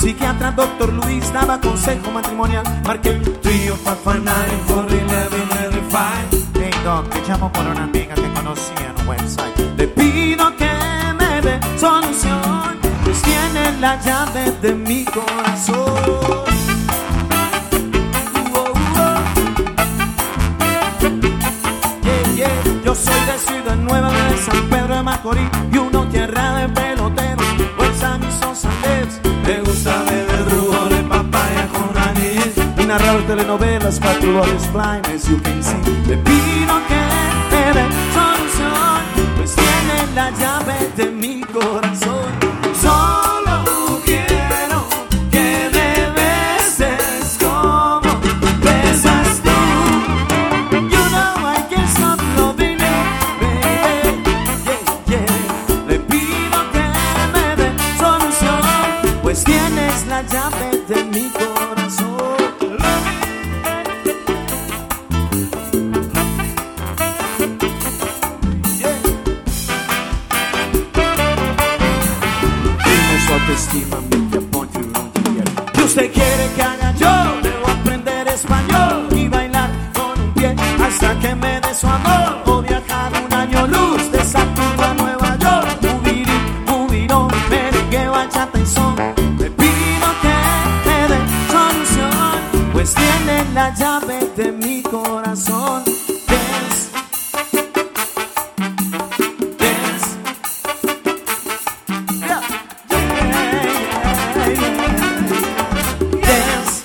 psiquiatra, doctor Luis, daba consejo matrimonial. Marqué 305494115. Hey doc, te llamo por una amiga que conocí en un website. Le pido que me dé solución, pues tiene la llave de mi corazón. Yo soy de Ciudad Nueva, de San Pedro de Macorís, y uno tierra de peloteros, pues a mis Sosales me gusta beber jugo de papaya con anís y narrar telenovelas, patrulles, blind as you can see. Le pido que me dé solución, pues tiene la llave de mi corazón. Solo quiero que me beses como besas tú. You know I can't stop loving you, baby. Yeah, yeah. Le pido que me dé solución, pues tienes la llave de mi corazón. Yeah. Dime su autoestima, me que apunte un día. ¿Qué usted quiere que haga yo? Debo aprender español y bailar con un pie hasta que me dé su amor, o viajar un año luz de Saturno a Nueva York. Ubiri, ubirón, merengue, bachata y son. Le pido que me dé solución, pues tiene la llave de mi corazón. Dance, dance, yeah, yeah, yeah. Dance.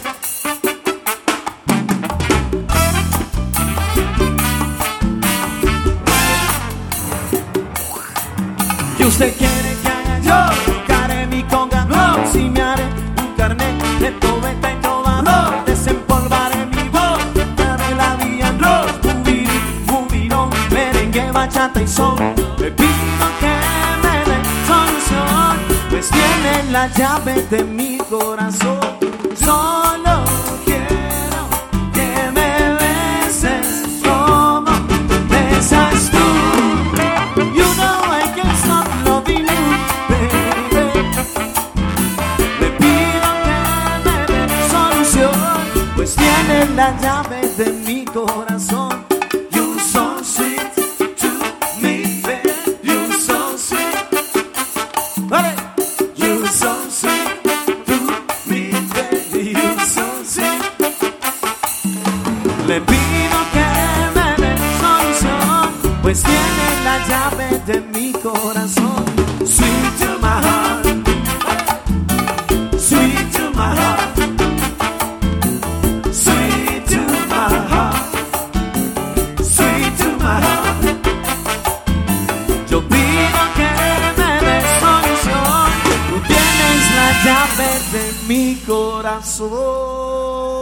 ¿Qué usted quiere que haga yo? Tocaré mi conga, no. Si me haré un carnet de tobeta y trovador, desempolvaré mi voz, daré la vía en rock. Ubiri, ubirón, merengue, bachata y son. Le pido que me dé solución, pues tiene la llave de mi corazón. Solo quiero que me beses como besas tú. You know I can't stop loving you, baby. Le pido que me dé solución, pues tiene la llave de mi corazón. You so sweet to me, baby. You so sweet. Vale. You so sweet to me, baby. You so sweet. Le pido que me dé solución, pues tiene la llave de mi corazón. Sweet to my heart, sweet to my heart, sweet to my heart, sweet to my heart. Yo pido que me des solución, tú tienes la llave de mi corazón.